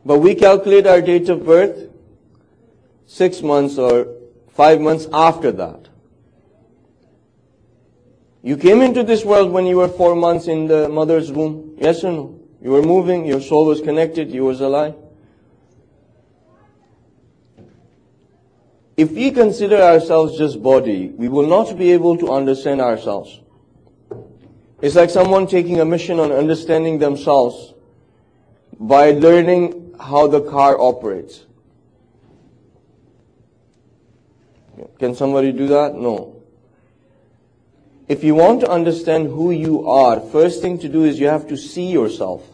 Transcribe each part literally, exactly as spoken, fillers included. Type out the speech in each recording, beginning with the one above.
But we calculate our date of birth six months or five months after that. You came into this world when you were four months in the mother's womb. Yes or no? You were moving, your soul was connected, you was alive. If we consider ourselves just body, we will not be able to understand ourselves. It's like someone taking a mission on understanding themselves by learning how the car operates. Can somebody do that? No. If you want to understand who you are, first thing to do is you have to see yourself.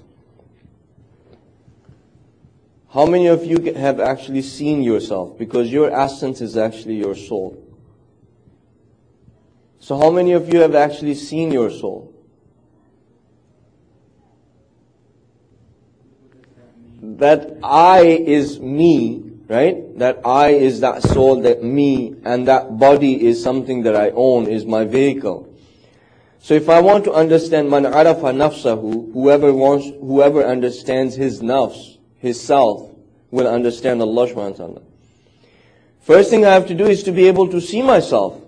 How many of you have actually seen yourself? Because your essence is actually your soul. So how many of you have actually seen your soul? That I is me, right? That I is that soul, that me, and that body is something that I own, is my vehicle. So if I want to understand man arafa nafsahu, whoever wants, whoever understands his nafs, his self, will understand Allah subhanahu wa ta'ala. First thing I have to do is to be able to see myself.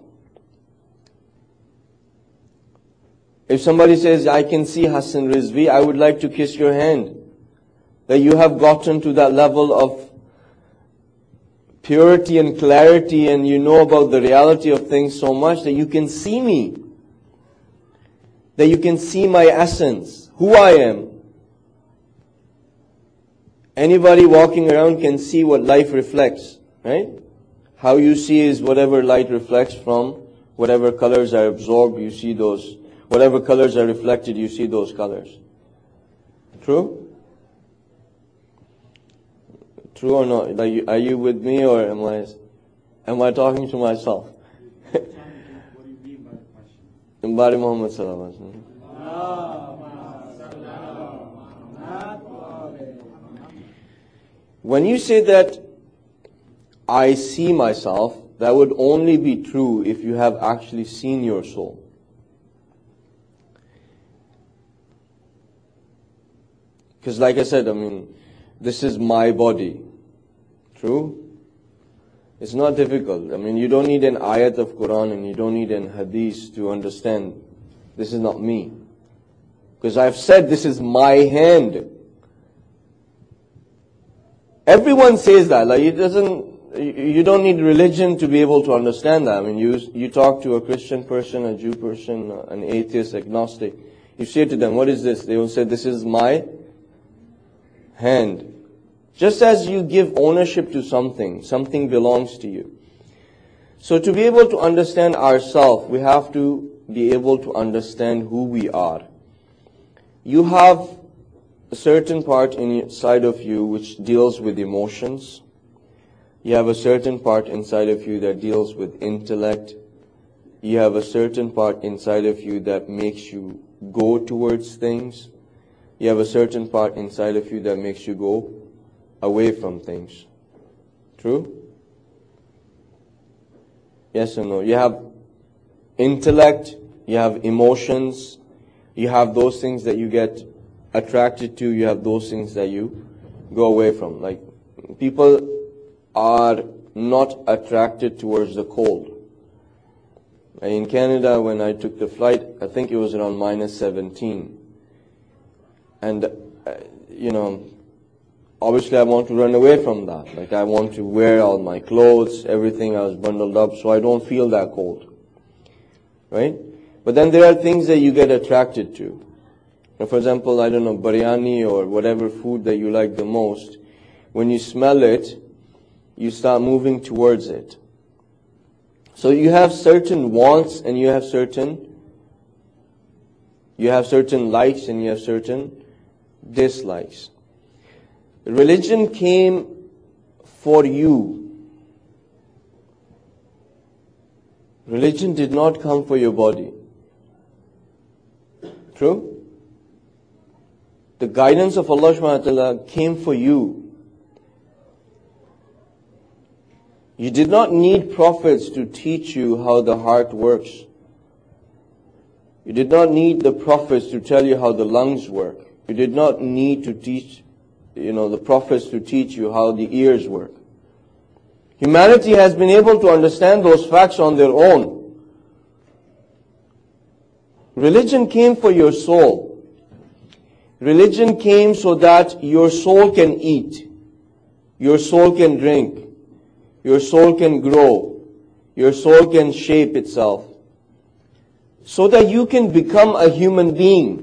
If somebody says, I can see Hassan Rizvi, I would like to kiss your hand. That you have gotten to that level of purity and clarity, and you know about the reality of things so much that you can see me. That you can see my essence, who I am. Anybody walking around can see what life reflects, right? How you see is whatever light reflects from whatever colors are absorbed, you see those. Whatever colors are reflected, you see those colors. True? True or not? Are you, are you with me, or am I, am I talking to myself? What do you mean by the question? Bari Muhammad sallallahu alaihi wasallam. When you say that I see myself, that would only be true if you have actually seen your soul. Because like I said, I mean, this is my body. True? It's not difficult. I mean, you don't need an ayat of Quran and you don't need an hadith to understand this is not me. Because I've said this is my hand. Everyone says that. Like it doesn't, you don't need religion to be able to understand that. I mean, you you talk to a Christian person, a Jew person, an atheist, agnostic. You say to them, what is this? They will say, this is my hand. Just as you give ownership to something, something belongs to you. So to be able to understand ourselves, we have to be able to understand who we are. You have a certain part inside of you which deals with emotions. You have a certain part inside of you that deals with intellect. You have a certain part inside of you that makes you go towards things. You have a certain part inside of you that makes you go away from things. True? Yes or no? You have intellect, you have emotions, you have those things that you get attracted to, you have those things that you go away from. Like, people are not attracted towards the cold. In Canada, when I took the flight, I think it was around minus seventeen. And, uh, you know, obviously I want to run away from that. Like, I want to wear all my clothes, everything, I was bundled up, so I don't feel that cold. Right? But then there are things that you get attracted to. For example, I don't know, biryani or whatever food that you like the most. When you smell it, you start moving towards it. So you have certain wants and you have certain, you have certain likes and you have certain dislikes. Religion came for you. Religion did not come for your body. True? The guidance of Allah subhanahu wa ta'ala came for you. You did not need prophets to teach you how the heart works. You did not need the prophets to tell you how the lungs work. You did not need to teach, you know, the prophets to teach you how the ears work. Humanity has been able to understand those facts on their own. Religion came for your soul. Religion came so that your soul can eat, your soul can drink, your soul can grow, your soul can shape itself, so that you can become a human being.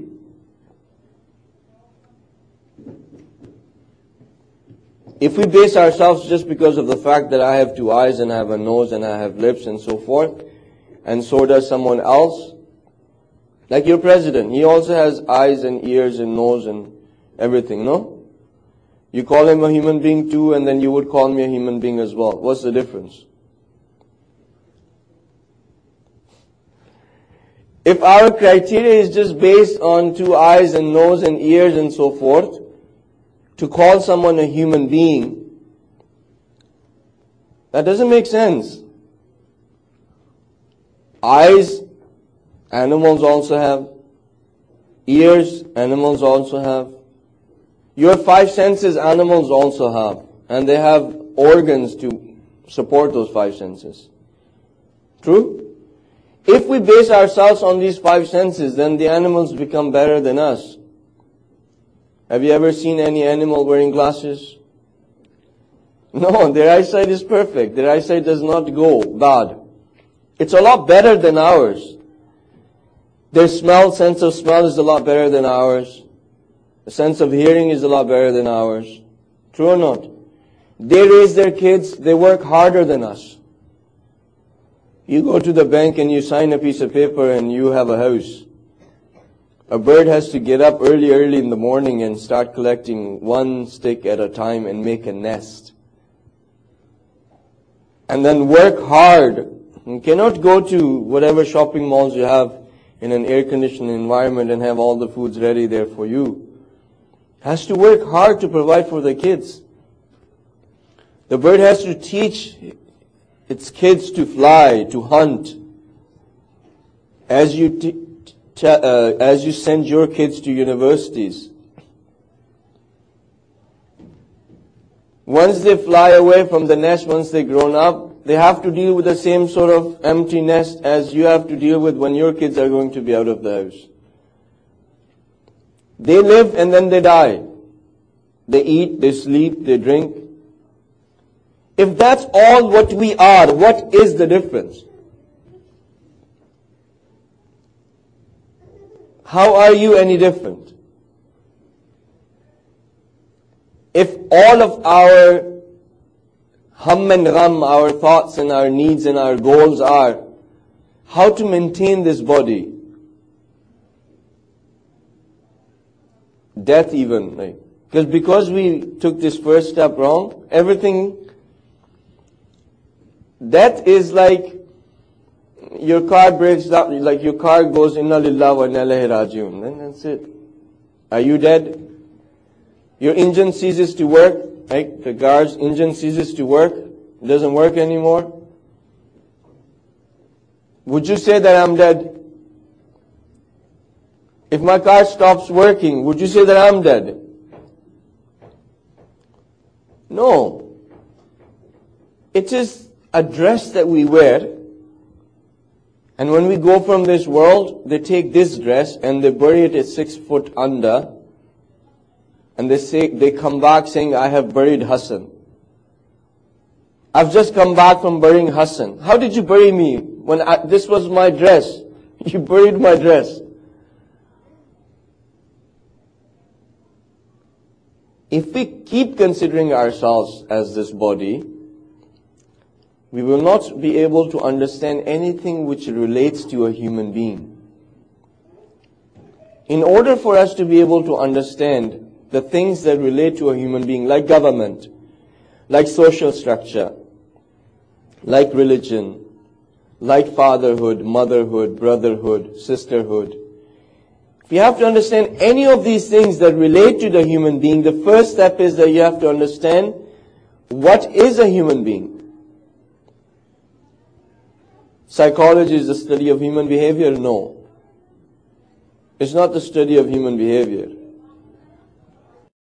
If we base ourselves just because of the fact that I have two eyes and I have a nose and I have lips and so forth, and so does someone else, like your president, he also has eyes and ears and nose and everything, no? You call him a human being too, and then you would call me a human being as well. What's the difference? If our criteria is just based on two eyes and nose and ears and so forth, to call someone a human being, that doesn't make sense. Eyes, animals also have. Ears, animals also have. Your five senses, animals also have. And they have organs to support those five senses. True? If we base ourselves on these five senses, then the animals become better than us. Have you ever seen any animal wearing glasses? No, their eyesight is perfect. Their eyesight does not go bad. It's a lot better than ours. Their smell, sense of smell is a lot better than ours. The sense of hearing is a lot better than ours. True or not? They raise their kids, they work harder than us. You go to the bank and you sign a piece of paper and you have a house. A bird has to get up early, early in the morning and start collecting one stick at a time and make a nest. And then work hard. You cannot go to whatever shopping malls you have in an air-conditioned environment and have all the foods ready there for you. Has to work hard to provide for the kids. The bird has to teach its kids to fly, to hunt. As you t- Uh, as you send your kids to universities. Once they fly away from the nest, once they're grown up, they have to deal with the same sort of empty nest as you have to deal with when your kids are going to be out of the house. They live and then they die. They eat, they sleep, they drink. If that's all what we are, what is the difference? How are you any different? If all of our hum and gham, our thoughts and our needs and our goals are how to maintain this body, death even, like, because because we took this first step wrong, everything, death is like your car breaks down, like your car goes inna lillahi wa inna ilaihi rajiun. Then that's it. Are you dead? Your engine ceases to work, right? The car's engine ceases to work. It doesn't work anymore. Would you say that I'm dead? If my car stops working, would you say that I'm dead? No. It is a dress that we wear. And when we go from this world, they take this dress and they bury it at six foot under. And they say, they come back saying, I have buried Hassan. I've just come back from burying Hassan. How did you bury me? When I, this was my dress. You buried my dress. If we keep considering ourselves as this body, we will not be able to understand anything which relates to a human being. In order for us to be able to understand the things that relate to a human being, like government, like social structure, like religion, like fatherhood, motherhood, brotherhood, sisterhood, if you have to understand any of these things that relate to the human being, the first step is that you have to understand what is a human being. Psychology is the study of human behavior? No. It's not the study of human behavior.